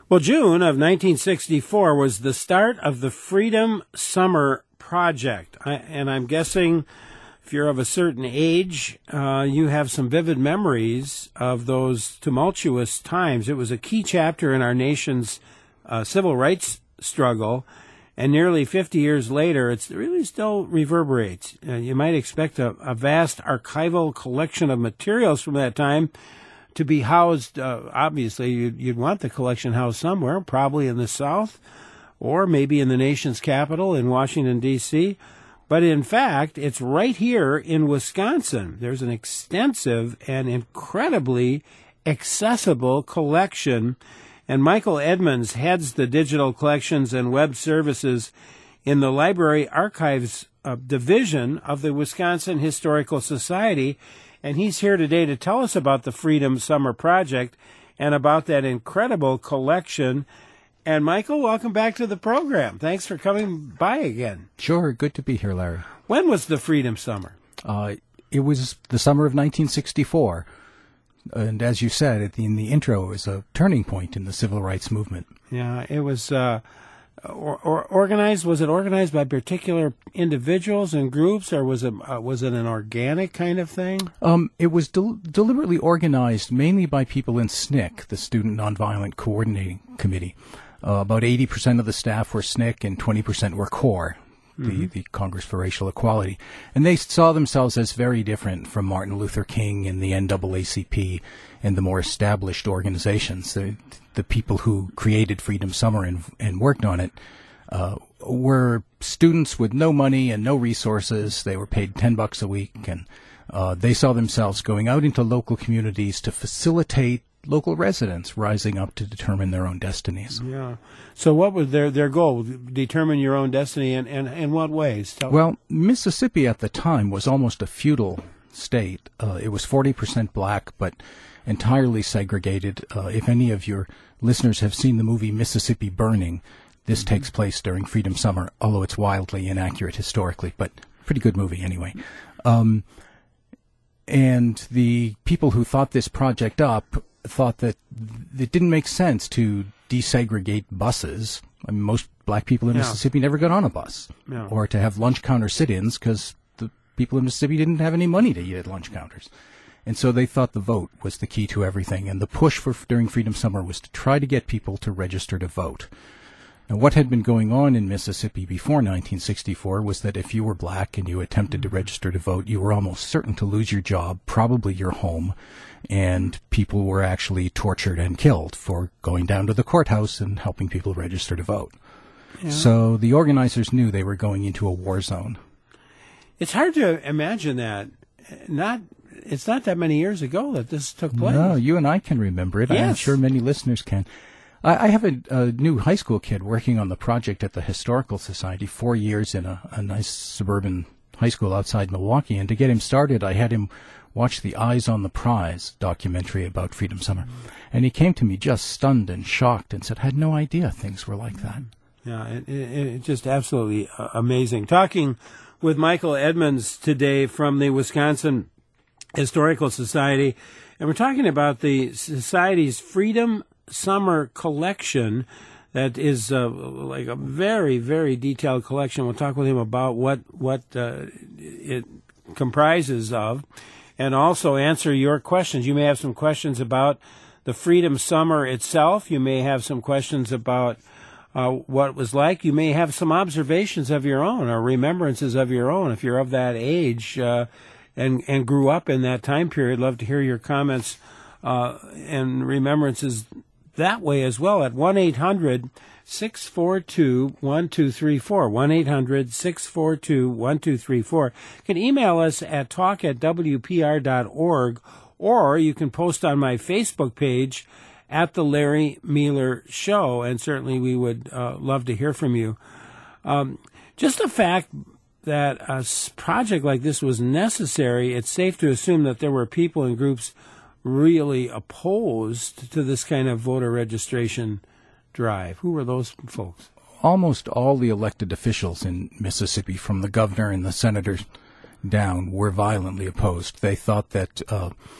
Well, June of 1964 was the start of the Freedom Summer Project. And I'm guessing if you're of a certain age, you have some vivid memories of those tumultuous times. It was a key chapter in our nation's civil rights struggle. And nearly 50 years later, it really still reverberates. You might expect a vast archival collection of materials from that time to be housed. Obviously, you'd want the collection housed somewhere, probably in the South, or maybe in the nation's capital in Washington, D.C. But in fact, it's right here in Wisconsin. There's an extensive and incredibly accessible collection. And Michael Edmonds heads the digital collections and web services in the Library Archives Division of the Wisconsin Historical Society. And he's here today to tell us about the Freedom Summer Project and about that incredible collection. And Michael, welcome back to the program. Thanks for coming by again. Sure, good to be here, Larry. When was the Freedom Summer? It was the summer of 1964. And as you said in the intro, it was a turning point in the civil rights movement. Yeah, it was organized. Was it organized by particular individuals and groups, or was it an organic kind of thing? It was deliberately organized mainly by people in SNCC, the Student Nonviolent Coordinating Committee. About 80% of the staff were SNCC and 20% were CORE, the Congress for Racial Equality. And they saw themselves as very different from Martin Luther King and the NAACP and the more established organizations. The people who created Freedom Summer and worked on it were students with no money and no resources. They were paid $10 a week, and they saw themselves going out into local communities to facilitate local residents rising up to determine their own destinies. Yeah. So what was their goal? Determine your own destiny, and in what ways? Well, Mississippi at the time was almost a feudal state. It was 40% black, but entirely segregated. If any of your listeners have seen the movie Mississippi Burning, this takes place during Freedom Summer, although it's wildly inaccurate historically, but pretty good movie anyway. And the people who thought this project up thought that it didn't make sense to desegregate buses. I mean, most black people in Mississippi never got on a bus, or to have lunch counter sit-ins because the people in Mississippi didn't have any money to eat at lunch counters. And so they thought the vote was the key to everything. And the push during Freedom Summer was to try to get people to register to vote. Now, what had been going on in Mississippi before 1964 was that if you were black and you attempted to register to vote, you were almost certain to lose your job, probably your home, and people were actually tortured and killed for going down to the courthouse and helping people register to vote. Yeah. So the organizers knew they were going into a war zone. It's hard to imagine that. It's not that many years ago that this took place. No, you and I can remember it. Yes. I'm sure many listeners can. I have a new high school kid working on the project at the Historical Society, 4 years in a nice suburban high school outside Milwaukee. And to get him started, I had him watch the Eyes on the Prize documentary about Freedom Summer. And he came to me just stunned and shocked and said, I had no idea things were like that. Yeah, it's just absolutely amazing. Talking with Michael Edmonds today from the Wisconsin Historical Society, and we're talking about the Society's Freedom Summer collection that is like a very, very detailed collection. We'll talk with him about what it comprises of, and also answer your questions. You may have some questions about the Freedom Summer itself. You may have some questions about what it was like. You may have some observations of your own or remembrances of your own if you're of that age and grew up in that time period. Love to hear your comments and remembrances that way as well at 1-800-642-1234, 1-800-642-1234. You can email us at talk@wpr.org, or you can post on my Facebook page at The Larry Mueller Show, and certainly we would love to hear from you. Just the fact that a project like this was necessary, it's safe to assume that there were people and groups really opposed to this kind of voter registration drive. Who were those folks? Almost all the elected officials in Mississippi, from the governor and the senators down, were violently opposed. They thought that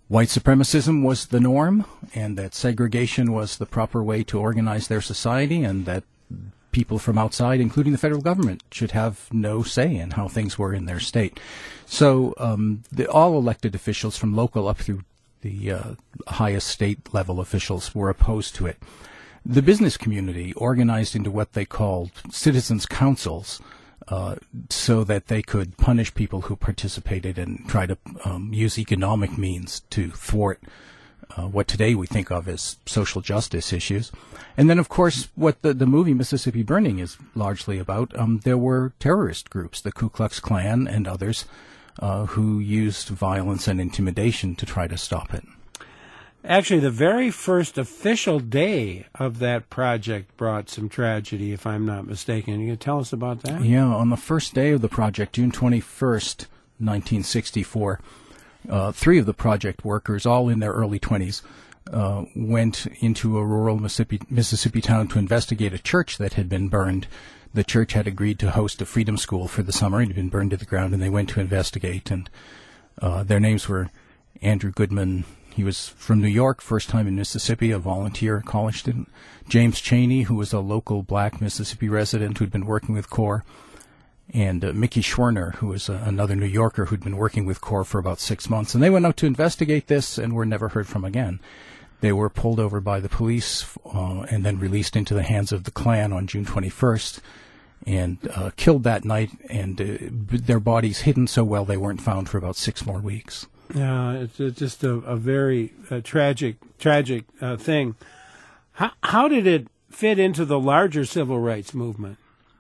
white supremacism was the norm, and that segregation was the proper way to organize their society, and that people from outside, including the federal government, should have no say in how things were in their state. So all elected officials from local up through the highest state level officials were opposed to it. The business community organized into what they called citizens' councils, so that they could punish people who participated and try to use economic means to thwart what today we think of as social justice issues. And then, of course, what the movie Mississippi Burning is largely about, there were terrorist groups, the Ku Klux Klan and others, who used violence and intimidation to try to stop it. Actually, the very first official day of that project brought some tragedy, if I'm not mistaken. You can tell us about that? Yeah, on the first day of the project, June 21st, 1964, three of the project workers, all in their early 20s, went into a rural Mississippi town to investigate a church that had been burned. The church had agreed to host a freedom school for the summer. It had been burned to the ground, and they went to investigate. And their names were Andrew Goodman. He was from New York, first time in Mississippi, a volunteer college student. James Cheney, who was a local black Mississippi resident who'd been working with CORE. And Mickey Schwerner, who was another New Yorker who'd been working with CORE for about 6 months. And they went out to investigate this and were never heard from again. They were pulled over by the police and then released into the hands of the Klan on June 21st and killed that night, and their bodies hidden so well they weren't found for about 6 more weeks. It's just a very tragic thing. How did it fit into the larger civil rights movement?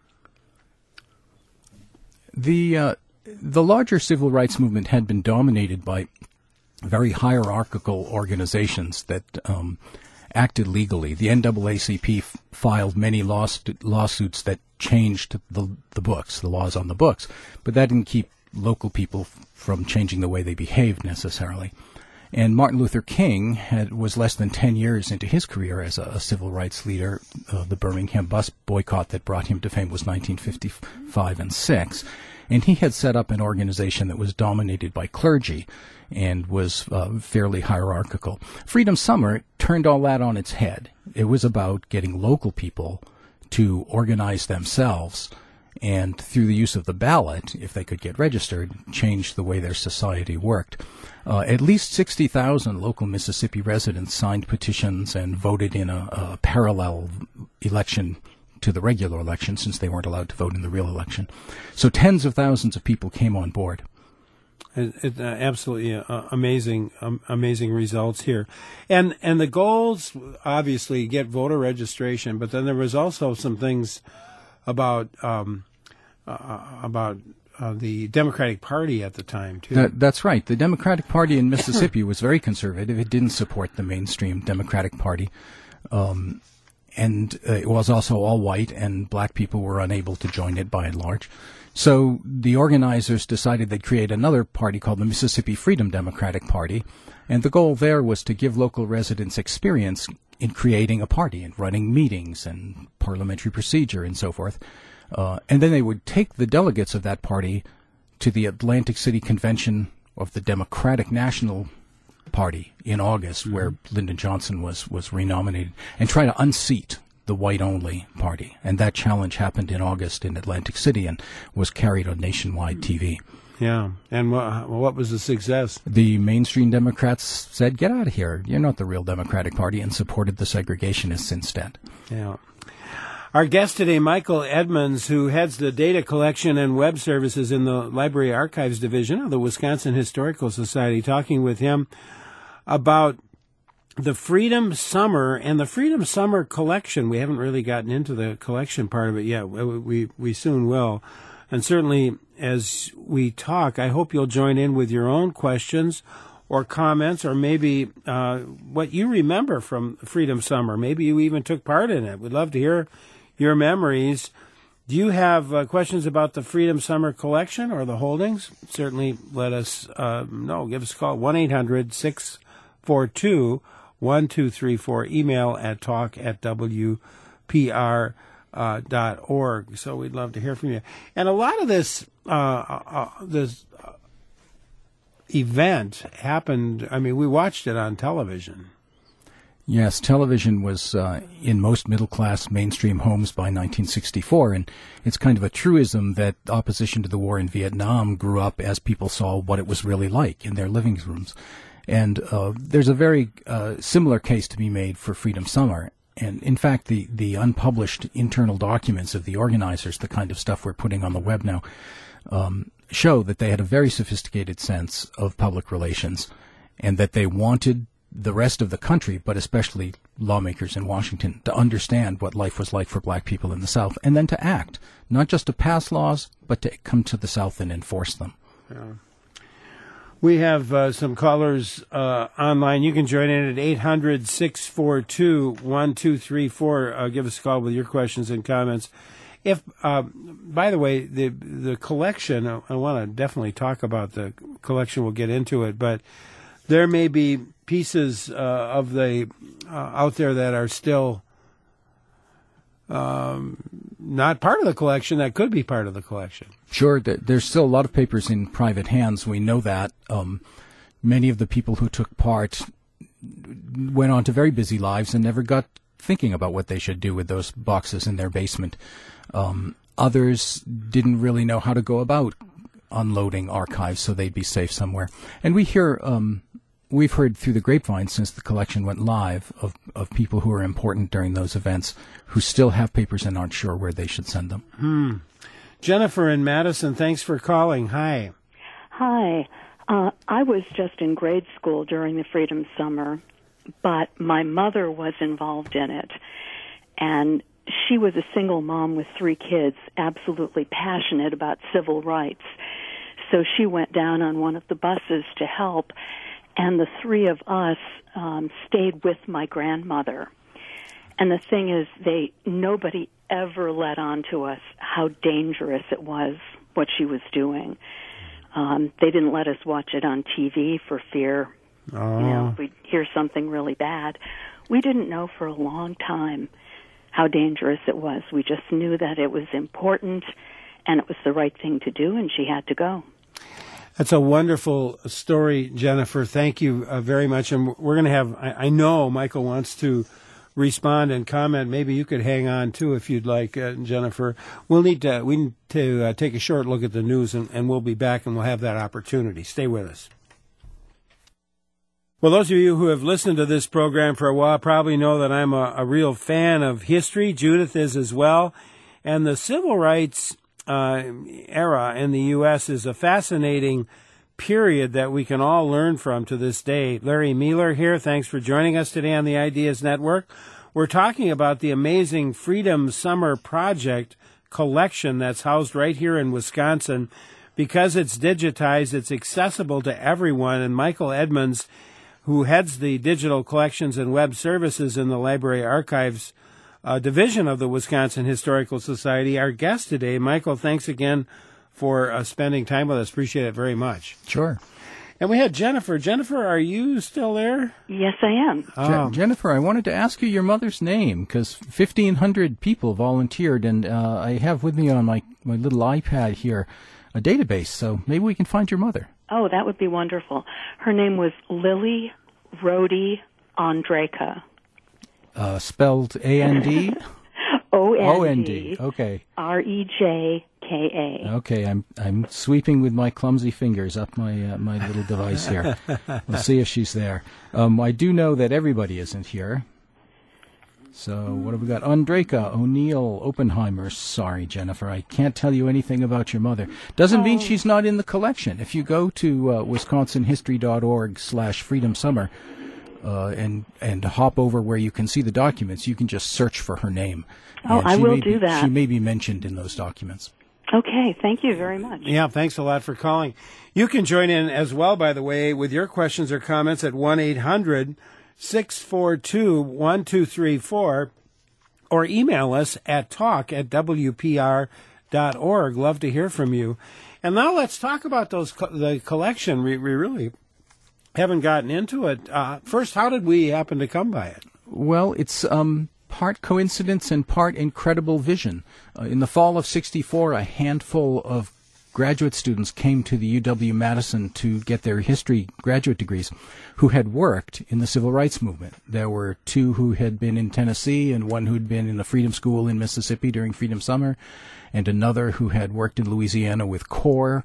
The larger civil rights movement had been dominated by very hierarchical organizations that acted legally. The NAACP filed many lawsuits that changed the books, the laws on the books, but that didn't keep local people from changing the way they behaved necessarily. And Martin Luther King was less than 10 years into his career as a civil rights leader. The Birmingham bus boycott that brought him to fame was 1955 and 6. And he had set up an organization that was dominated by clergy and was fairly hierarchical. Freedom Summer turned all that on its head. It was about getting local people to organize themselves and, through the use of the ballot, if they could get registered, change the way their society worked. At least 60,000 local Mississippi residents signed petitions and voted in a parallel election to the regular election, since they weren't allowed to vote in the real election. So tens of thousands of people came on board. It's absolutely amazing results here, and the goals obviously get voter registration, but then there was also some things about the Democratic Party at the time too. That's right. The Democratic Party in Mississippi was very conservative. It didn't support the mainstream Democratic Party. And it was also all white, and black people were unable to join it by and large. So the organizers decided they'd create another party called the Mississippi Freedom Democratic Party, and the goal there was to give local residents experience in creating a party and running meetings and parliamentary procedure and so forth. And then they would take the delegates of that party to the Atlantic City Convention of the Democratic National Party in August, where Lyndon Johnson was renominated, and try to unseat the white-only party. And that challenge happened in August in Atlantic City and was carried on nationwide TV. Yeah. And what was the success? The mainstream Democrats said, get out of here. You're not the real Democratic Party, and supported the segregationists instead. Yeah. Our guest today, Michael Edmonds, who heads the data collection and web services in the Library Archives Division of the Wisconsin Historical Society, talking with him about the Freedom Summer and the Freedom Summer collection. We haven't really gotten into the collection part of it yet. We soon will. And certainly as we talk, I hope you'll join in with your own questions or comments, or maybe what you remember from Freedom Summer. Maybe you even took part in it. We'd love to hear your memories. Do you have questions about the Freedom Summer collection or the holdings? Certainly let us know. Give us a call, 1-800-642-1234. Email at talk@wpr.org. So we'd love to hear from you. And a lot of this event happened. I mean, we watched it on television. Yes, television was in most middle-class mainstream homes by 1964, and it's kind of a truism that opposition to the war in Vietnam grew up as people saw what it was really like in their living rooms. And there's a very similar case to be made for Freedom Summer. And in fact, the unpublished internal documents of the organizers, the kind of stuff we're putting on the web now, show that they had a very sophisticated sense of public relations and that they wanted the rest of the country, but especially lawmakers in Washington, to understand what life was like for black people in the South, and then to act, not just to pass laws, but to come to the South and enforce them. Yeah. We have some callers online. You can join in at 800-642-1234. Give us a call with your questions and comments. If, by the way, the collection, I want to definitely talk about the collection. We'll get into it, but there may be pieces of the out there that are still not part of the collection that could be part of the collection. Sure, there's still a lot of papers in private hands. We know that. Many of the people who took part went on to very busy lives and never got thinking about what they should do with those boxes in their basement. Others didn't really know how to go about unloading archives so they'd be safe somewhere. And we've heard through the grapevine since the collection went live of people who are important during those events who still have papers and aren't sure where they should send them. Jennifer in Madison, thanks for calling. Hi. Hi. I was just in grade school during the Freedom Summer, but my mother was involved in it. And she was a single mom with 3 kids, absolutely passionate about civil rights. So she went down on one of the buses to help, and the 3 of us stayed with my grandmother. And the thing is, nobody ever let on to us how dangerous it was, what she was doing. They didn't let us watch it on TV for fear, we'd hear something really bad. We didn't know for a long time how dangerous it was. We just knew that it was important and it was the right thing to do, and she had to go. That's a wonderful story, Jennifer. Thank you very much. And we're going to have, I know Michael wants to respond and comment. Maybe you could hang on too if you'd like, Jennifer. We need to take a short look at the news, and we'll be back and we'll have that opportunity. Stay with us. Well, those of you who have listened to this program for a while probably know that I'm a real fan of history. Judith is as well. And the civil rights era in the U.S. is a fascinating period that we can all learn from to this day. Larry Mueller here. Thanks for joining us today on the Ideas Network. We're talking about the amazing Freedom Summer Project collection that's housed right here in Wisconsin. Because it's digitized, it's accessible to everyone. And Michael Edmonds, who heads the digital collections and web services in the Library Archives division of the Wisconsin Historical Society, our guest today. Michael, thanks again for spending time with us. Appreciate it very much. Sure. And we had Jennifer. Jennifer, are you still there? Yes, I am. Jennifer, I wanted to ask you your mother's name because 1,500 people volunteered, and I have with me on my little iPad here a database, so maybe we can find your mother. Oh, that would be wonderful. Her name was Lily Rhody Ondrejka. Spelled A-N-D? O-N-D. Okay. R-E-J-K-A. Okay, I'm sweeping with my clumsy fingers up my little device here. We'll see if she's there. I do know that everybody isn't here. So what have we got? Ondrejka, O'Neill, Oppenheimer. Sorry, Jennifer, I can't tell you anything about your mother. Doesn't mean she's not in the collection. If you go to wisconsinhistory.org/Freedom Summer and hop over where you can see the documents, you can just search for her name. Oh, I will do that. She may be mentioned in those documents. Okay, thank you very much. Yeah, thanks a lot for calling. You can join in as well, by the way, with your questions or comments at 1-800-642-1234 or email us at talk@wpr.org. Love to hear from you. And now let's talk about the collection. We really haven't gotten into it. First, how did we happen to come by it? Well, it's part coincidence and part incredible vision. In the fall of '64, a handful of graduate students came to the UW-Madison to get their history graduate degrees who had worked in the civil rights movement. There were 2 who had been in Tennessee and 1 who'd been in the Freedom School in Mississippi during Freedom Summer, and another who had worked in Louisiana with CORE.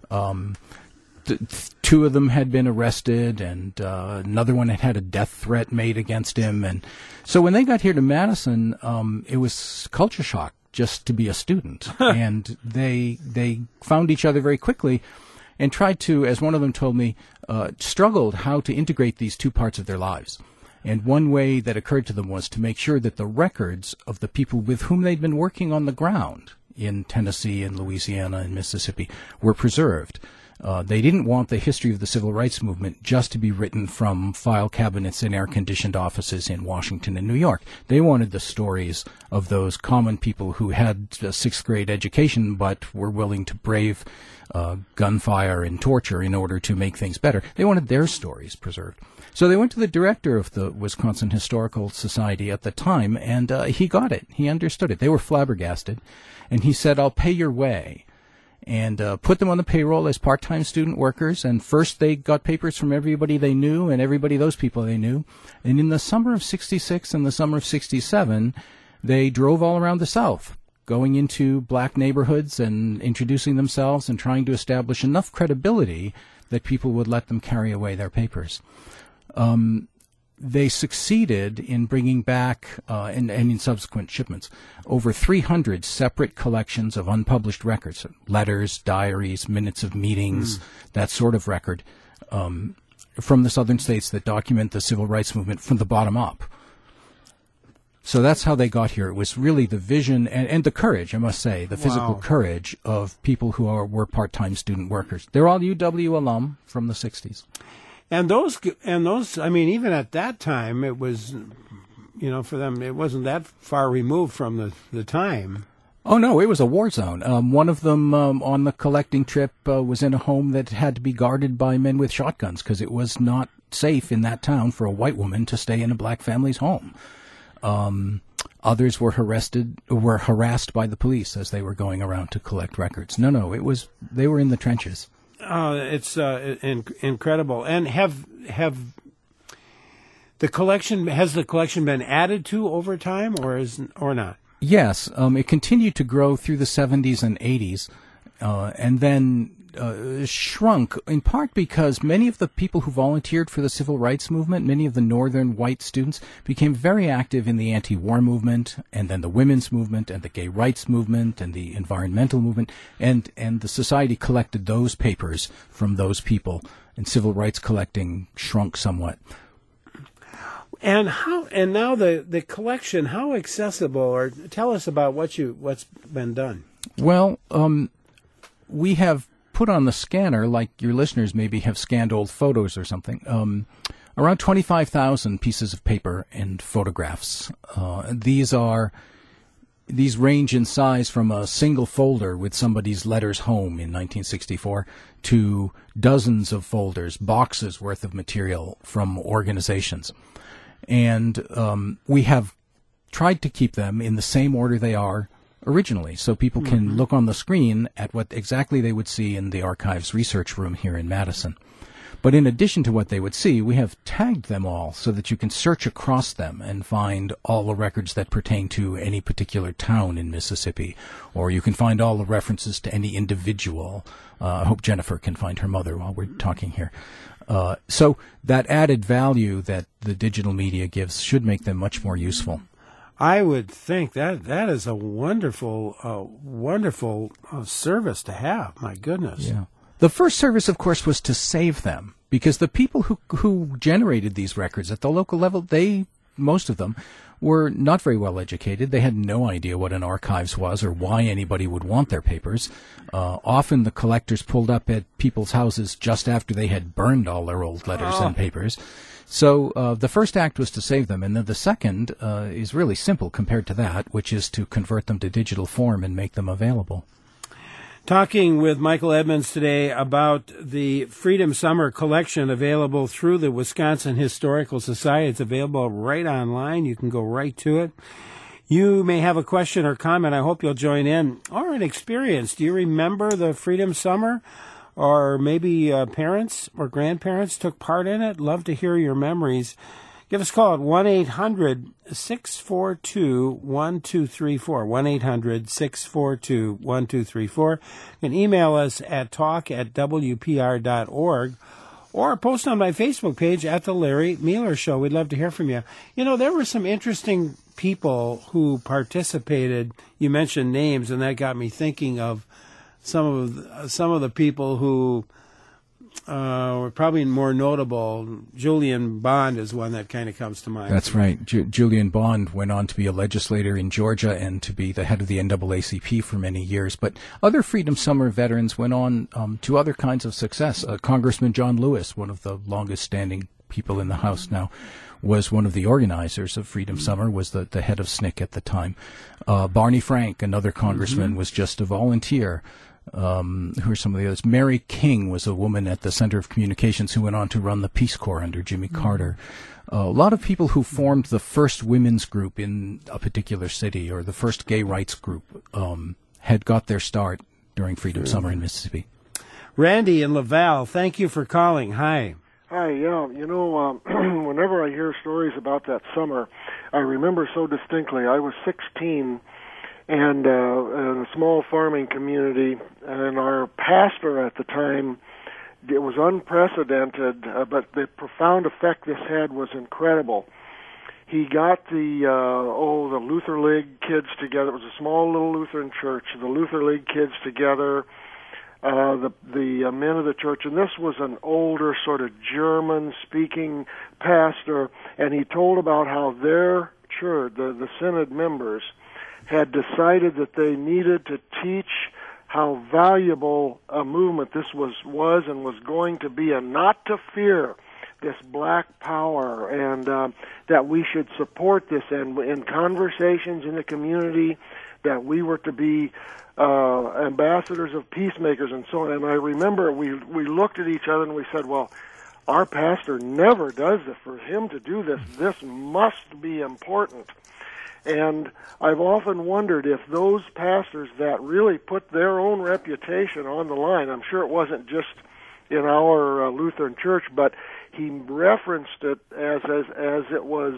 2 of them had been arrested, and another one had a death threat made against him. And so when they got here to Madison, it was culture shock just to be a student. And they found each other very quickly and tried to, as one of them told me, struggled how to integrate these 2 parts of their lives. And one way that occurred to them was to make sure that the records of the people with whom they'd been working on the ground in Tennessee and Louisiana and Mississippi were preserved. They didn't want the history of the civil rights movement just to be written from file cabinets in air-conditioned offices in Washington and New York. They wanted the stories of those common people who had a 6th grade education but were willing to brave gunfire and torture in order to make things better. They wanted their stories preserved. So they went to the director of the Wisconsin Historical Society at the time, and he got it. He understood it. They were flabbergasted. And he said, "I'll pay your way," and put them on the payroll as part-time student workers. And first they got papers from everybody they knew and those people they knew. And in the summer of 66 and the summer of 67, they drove all around the South, going into black neighborhoods and introducing themselves and trying to establish enough credibility that people would let them carry away their papers. They succeeded in bringing back, and in subsequent shipments, over 300 separate collections of unpublished records, letters, diaries, minutes of meetings, that sort of record, from the southern states that document the civil rights movement from the bottom up. So that's how they got here. It was really the vision and the courage, I must say, the physical courage of people who were part-time student workers. They're all UW alum from the 60s. And those, I mean, even at that time, it was, for them, it wasn't that far removed from the time. Oh, no, it was a war zone. One of them on the collecting trip was in a home that had to be guarded by men with shotguns because it was not safe in that town for a white woman to stay in a black family's home. Others were harassed by the police as they were going around to collect records. No, they were in the trenches. It's incredible. And has the collection been added to over time, or not? Yes, it continued to grow through the 70s and 80s, and then shrunk, in part because many of the people who volunteered for the civil rights movement, many of the northern white students, became very active in the anti-war movement, and then the women's movement, and the gay rights movement, and the environmental movement, and the society collected those papers from those people, and civil rights collecting shrunk somewhat. And now the collection, how accessible, or tell us about what's been done. Well, we have put on the scanner, like your listeners maybe have scanned old photos or something, around 25,000 pieces of paper and photographs. These range in size from a single folder with somebody's letters home in 1964 to dozens of folders, boxes worth of material from organizations. And we have tried to keep them in the same order they are originally, so people can look on the screen at what exactly they would see in the archives research room here in Madison. But in addition to what they would see, we have tagged them all so that you can search across them and find all the records that pertain to any particular town in Mississippi, or you can find all the references to any individual. I hope Jennifer can find her mother while we're talking here. So that added value that the digital media gives should make them much more useful. I would think that is a wonderful service to have. My goodness. Yeah. The first service, of course, was to save them, because the people who generated these records at the local level, most of them, were not very well educated. They had no idea what an archives was or why anybody would want their papers. Often the collectors pulled up at people's houses just after they had burned all their old letters and papers. So the first act was to save them, and then the second is really simple compared to that, which is to convert them to digital form and make them available. Talking with Michael Edmonds today about the Freedom Summer collection available through the Wisconsin Historical Society. It's available right online. You can go right to it. You may have a question or comment. I hope you'll join in. Or an experience. Do you remember the Freedom Summer? Or maybe parents or grandparents took part in it? Love to hear your memories. Give us a call at 1-800-642-1234, 1-800-642-1234. You can email us at talk@wpr.org or post on my Facebook page at The Larry Mueller Show. We'd love to hear from you. You know, there were some interesting people who participated. You mentioned names, and that got me thinking of some of the people who were probably more notable. Julian Bond is one that kind of comes to mind. That's right. Julian Bond went on to be a legislator in Georgia and to be the head of the NAACP for many years. But other Freedom Summer veterans went on to other kinds of success. Congressman John Lewis, one of the longest-standing people in the House now, was one of the organizers of Freedom Summer, was the head of SNCC at the time. Barney Frank, another congressman, was just a volunteer. Who are some of the others? Mary King was a woman at the Center of Communications who went on to run the Peace Corps under Jimmy Carter. A lot of people who formed the first women's group in a particular city or the first gay rights group had got their start during Freedom Summer in Mississippi. Randy in Laval, thank you for calling. Hi. Hi, yeah. You know, whenever I hear stories about that summer, I remember so distinctly. I was 16 and in a small farming community, and our pastor at the time, it was unprecedented, but the profound effect this had was incredible. He got the Luther League kids together. It was a small little Lutheran church. The Luther League kids together, the men of the church, and this was an older sort of German-speaking pastor, and he told about how their church, the synod members, had decided that they needed to teach how valuable a movement this was and was going to be, and not to fear this black power, and that we should support this, and in conversations in the community that we were to be ambassadors of peacemakers and so on. And I remember we looked at each other and we said, well, our pastor never does this. For him to do this, this must be important. And I've often wondered if those pastors that really put their own reputation on the line, I'm sure it wasn't just in our Lutheran church, but he referenced it as it was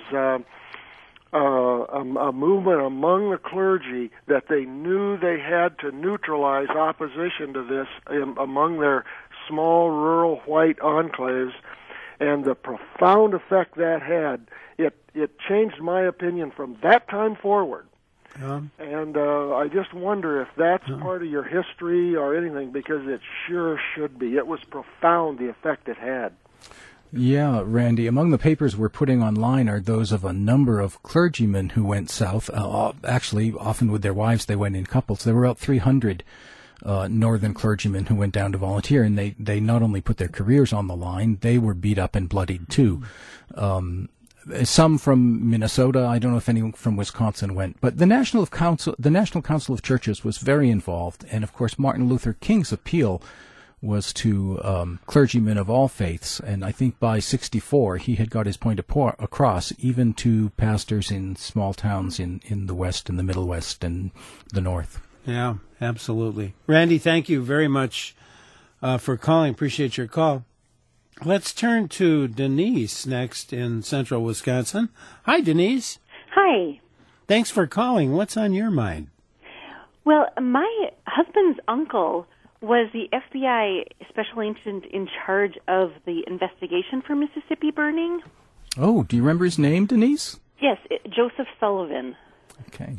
a movement among the clergy, that they knew they had to neutralize opposition to this among their small rural white enclaves, and the profound effect that had. It changed my opinion from that time forward. And I just wonder if that's part of your history or anything, because it sure should be. It was profound, the effect it had. Yeah, Randy, among the papers we're putting online are those of a number of clergymen who went south. Actually, often with their wives, they went in couples. There were about 300 northern clergymen who went down to volunteer, and they not only put their careers on the line, they were beat up and bloodied too. Some from Minnesota. I don't know if anyone from Wisconsin went, but the National Council of Churches was very involved, and of course Martin Luther King's appeal was to clergymen of all faiths, and I think by 1964 he had got his point across, even to pastors in small towns in the West and the Middle West and the North. Yeah, absolutely. Randy, thank you very much for calling. Appreciate your call. Let's turn to Denise next in central Wisconsin. Hi, Denise. Hi. Thanks for calling. What's on your mind? Well, my husband's uncle was the FBI special agent in charge of the investigation for Mississippi burning. Oh, do you remember his name, Denise? Yes, Joseph Sullivan. Okay.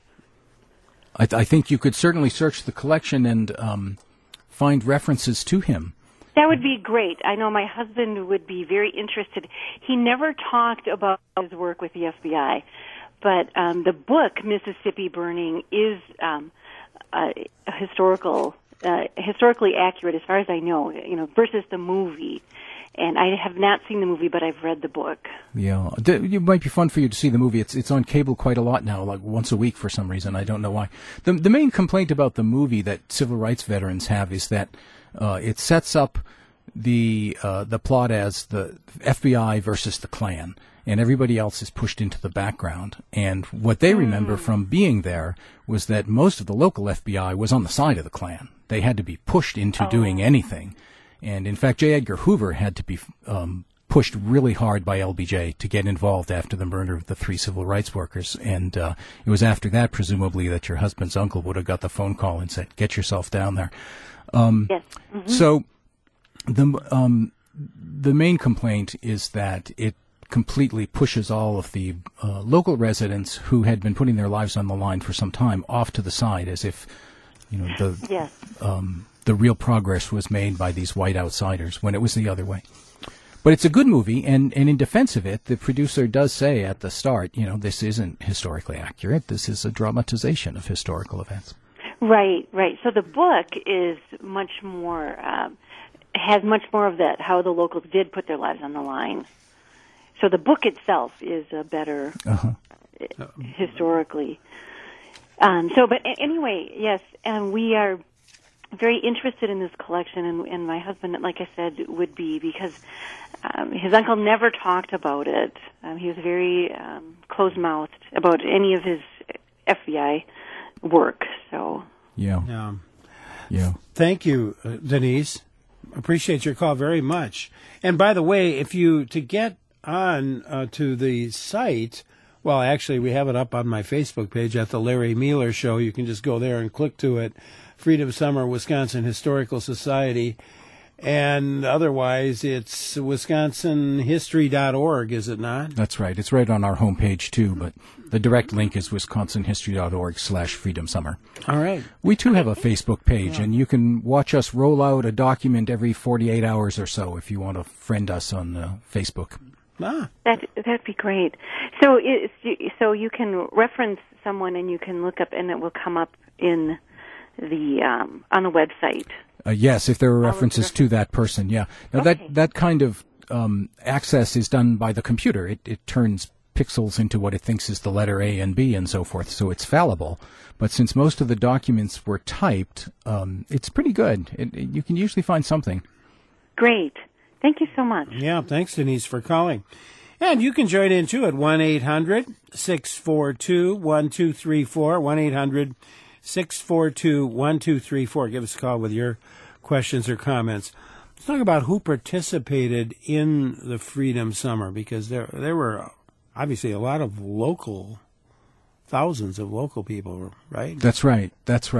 I think you could certainly search the collection and find references to him. That would be great. I know my husband would be very interested. He never talked about his work with the FBI, but the book Mississippi Burning is historically accurate as far as I know. Versus the movie. And I have not seen the movie, but I've read the book. Yeah, it might be fun for you to see the movie. It's on cable quite a lot now, like once a week for some reason. I don't know why. The main complaint about the movie that civil rights veterans have is that it sets up the plot as the FBI versus the Klan, and everybody else is pushed into the background. And what they remember from being there was that most of the local FBI was on the side of the Klan. They had to be pushed into doing anything. And in fact, J. Edgar Hoover had to be pushed really hard by LBJ to get involved after the murder of the 3 civil rights workers. And it was after that, presumably, that your husband's uncle would have got the phone call and said, "Get yourself down there." Yes. So the main complaint is that it completely pushes all of the local residents who had been putting their lives on the line for some time off to the side, as if the real progress was made by these white outsiders, when it was the other way. But it's a good movie, and in defense of it, the producer does say at the start, this isn't historically accurate. This is a dramatization of historical events. Right. So the book is much more, has much more of that, how the locals did put their lives on the line. So the book itself is a better historically. But anyway, yes, and we are very interested in this collection, and my husband, like I said, would be, because his uncle never talked about it. He was very closed-mouthed about any of his FBI work. So yeah. Thank you, Denise. Appreciate your call very much. And by the way, to get on to the site, well, actually, we have it up on my Facebook page at the Larry Mueller Show. You can just go there and click to it. Freedom Summer, Wisconsin Historical Society. And otherwise, it's wisconsinhistory.org, is it not? That's right. It's right on our homepage, too, but the direct link is wisconsinhistory.org/Freedom Summer. All right. We, too, have a Facebook page, and you can watch us roll out a document every 48 hours or so if you want to friend us on Facebook. That'd be great. So you can reference someone, and you can look up, and it will come up in the on the website. Yes, if there are references to that person, yeah. Now that kind of access is done by the computer. It turns pixels into what it thinks is the letter A and B and so forth, so it's fallible. But since most of the documents were typed, it's pretty good. You can usually find something. Great. Thank you so much. Yeah, thanks, Denise, for calling. And you can join in, too, at 1-800-642-1234, 1-800-642-1234. Give us a call with your questions or comments. Let's talk about who participated in the Freedom Summer, because there were obviously a lot of thousands of local people, right? That's right.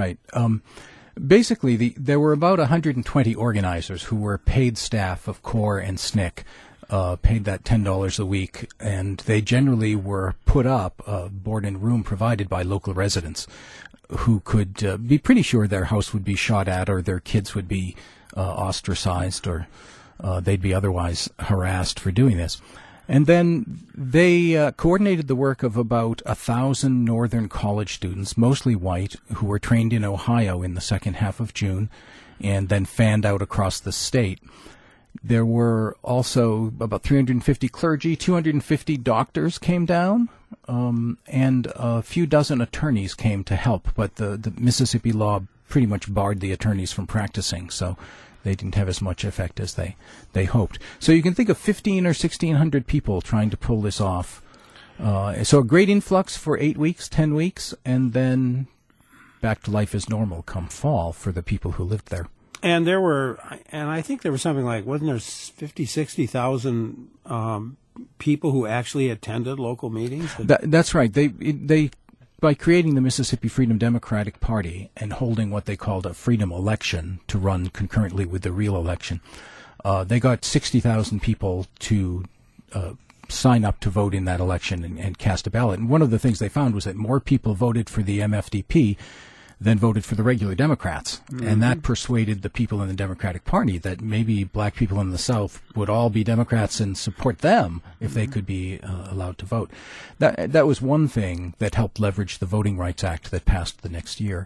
Basically, there were about 120 organizers who were paid staff of CORE and SNCC, paid that $10 a week, and they generally were put up, board and room provided by local residents who could be pretty sure their house would be shot at, or their kids would be ostracized, or they'd be otherwise harassed for doing this. And then they coordinated the work of about 1,000 northern college students, mostly white, who were trained in Ohio in the second half of June, and then fanned out across the state. There were also about 350 clergy, 250 doctors came down, and a few dozen attorneys came to help, but the Mississippi law pretty much barred the attorneys from practicing, so they didn't have as much effect as they hoped. So you can think of 1,500 or 1,600 people trying to pull this off. So a great influx for 8 weeks, 10 weeks, and then back to life as normal come fall for the people who lived there. And I think there was something like, wasn't there 50, 60,000 people who actually attended local meetings? That's right. They by creating the Mississippi Freedom Democratic Party and holding what they called a freedom election to run concurrently with the real election, they got 60,000 people to sign up to vote in that election and cast a ballot. And one of the things they found was that more people voted for the MFDP than voted for the regular Democrats. Mm-hmm. And that persuaded the people in the Democratic Party that maybe black people in the South would all be Democrats and support them if they could be allowed to vote. That was one thing that helped leverage the Voting Rights Act that passed the next year.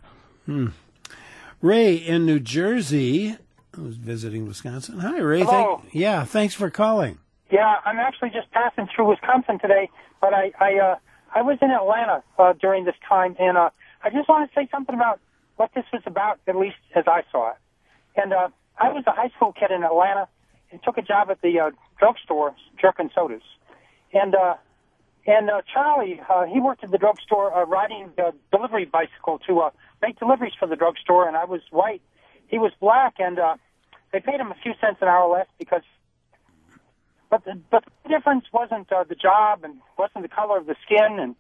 Ray in New Jersey, who's visiting Wisconsin. Hi, Ray. Hello. Thanks for calling. Yeah, I'm actually just passing through Wisconsin today, but I was in Atlanta during this time, and I just want to say something about what this was about, at least as I saw it. And I was a high school kid in Atlanta and took a job at the drugstore jerking sodas. Charlie, he worked at the drugstore riding the delivery bicycle to make deliveries for the drugstore, and I was white. He was black, and they paid him a few cents an hour less because. But the difference wasn't the job, and wasn't the color of the skin, and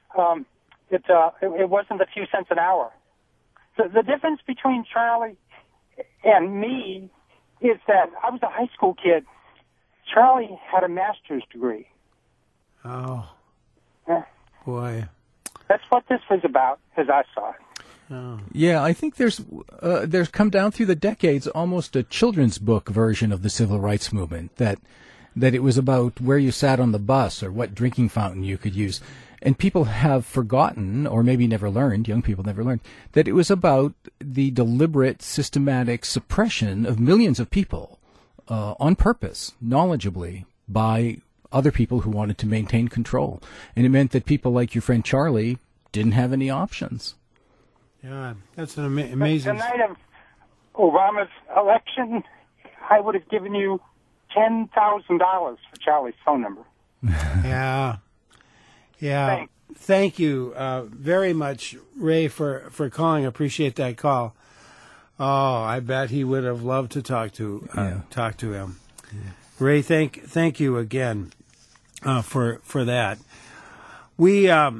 it wasn't a few cents an hour. The difference between Charlie and me is that I was a high school kid. Charlie had a master's degree. Oh, yeah. Boy. That's what this was about, as I saw it. Oh. Yeah, I think there's come down through the decades almost a children's book version of the civil rights movement, that it was about where you sat on the bus or what drinking fountain you could use. And people have forgotten, or maybe never learned, young people never learned, that it was about the deliberate, systematic suppression of millions of people on purpose, knowledgeably, by other people who wanted to maintain control. And it meant that people like your friend Charlie didn't have any options. Yeah, that's an amazing... The night of Obama's election, I would have given you $10,000 for Charlie's phone number. Yeah. Yeah. Thank you very much, Ray, for calling. I appreciate that call. Oh, I bet he would have loved to talk to him. Yeah. Ray, thank you again for that. We have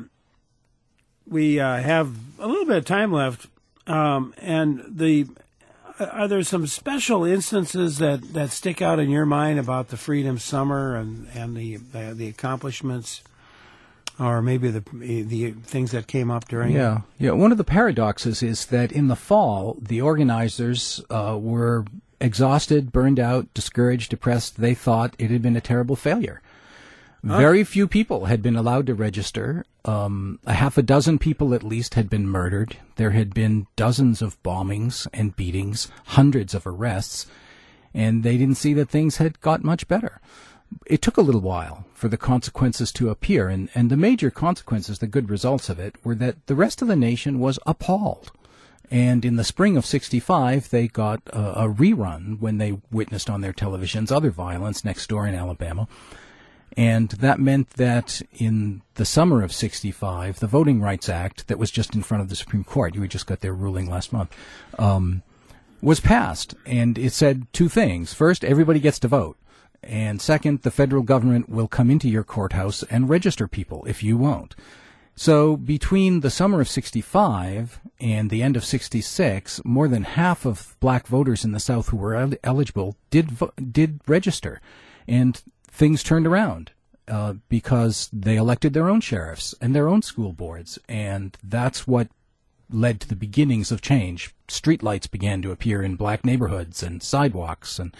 a little bit of time left, and are there some special instances that stick out in your mind about the Freedom Summer and the accomplishments, or maybe the things that came up during it? Yeah. One of the paradoxes is that in the fall, the organizers were exhausted, burned out, discouraged, depressed. They thought it had been a terrible failure. Very few people had been allowed to register. A half a dozen people at least had been murdered. There had been dozens of bombings and beatings, hundreds of arrests, and they didn't see that things had got much better. It took a little while for the consequences to appear, and the major consequences, the good results of it, were that the rest of the nation was appalled. And in the spring of '65, they got a rerun when they witnessed on their televisions other violence next door in Alabama. And that meant that in the summer of '65, the Voting Rights Act that was just in front of the Supreme Court, you just got their ruling last month, was passed. And it said two things. First, everybody gets to vote. And second, the federal government will come into your courthouse and register people if you won't. So between the summer of '65 and the end of '66, more than half of black voters in the South who were eligible did register. And things turned around because they elected their own sheriffs and their own school boards, and that's what led to the beginnings of change. Streetlights began to appear in black neighborhoods and sidewalks, and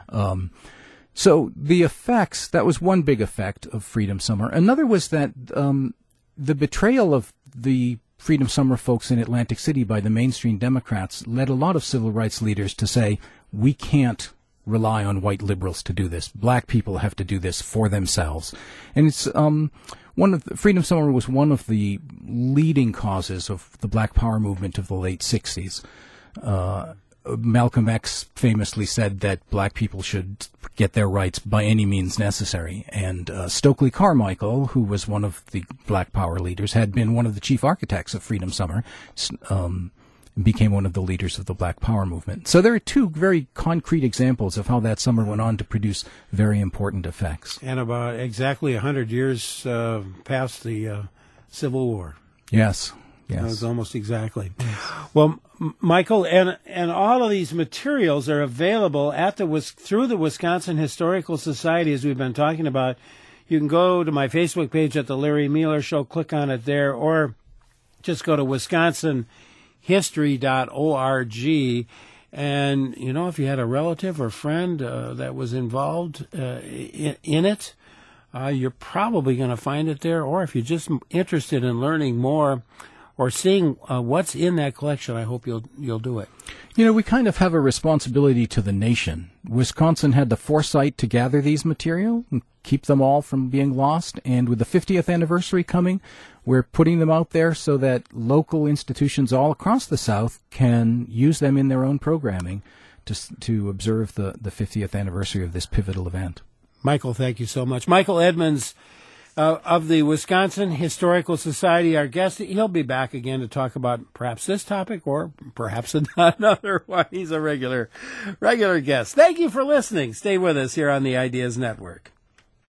so the effects, that was one big effect of Freedom Summer. Another was that the betrayal of the Freedom Summer folks in Atlantic City by the mainstream Democrats led a lot of civil rights leaders to say, we can't rely on white liberals to do this. Black people have to do this for themselves. And it's Freedom Summer was one of the leading causes of the Black Power movement of the late '60s. Malcolm X famously said that black people should get their rights by any means necessary. And Stokely Carmichael, who was one of the Black Power leaders, had been one of the chief architects of Freedom Summer, became one of the leaders of the Black Power movement. So there are two very concrete examples of how that summer went on to produce very important effects. And about exactly 100 years past the Civil War. Yes. That was almost exactly. Well, Michael, and all of these materials are available through the Wisconsin Historical Society, as we've been talking about. You can go to my Facebook page at The Larry Mueller Show, click on it there, or just go to wisconsinhistory.org. And, if you had a relative or friend that was involved in it, you're probably going to find it there. Or if you're just interested in learning more or seeing what's in that collection, I hope you'll do it. We kind of have a responsibility to the nation. Wisconsin had the foresight to gather these material and keep them all from being lost. And with the 50th anniversary coming, we're putting them out there so that local institutions all across the South can use them in their own programming to observe the 50th anniversary of this pivotal event. Michael, thank you so much. Michael Edmonds of the Wisconsin Historical Society, our guest. He'll be back again to talk about perhaps this topic or perhaps another one. He's a regular guest. Thank you for listening. Stay with us here on the Ideas Network.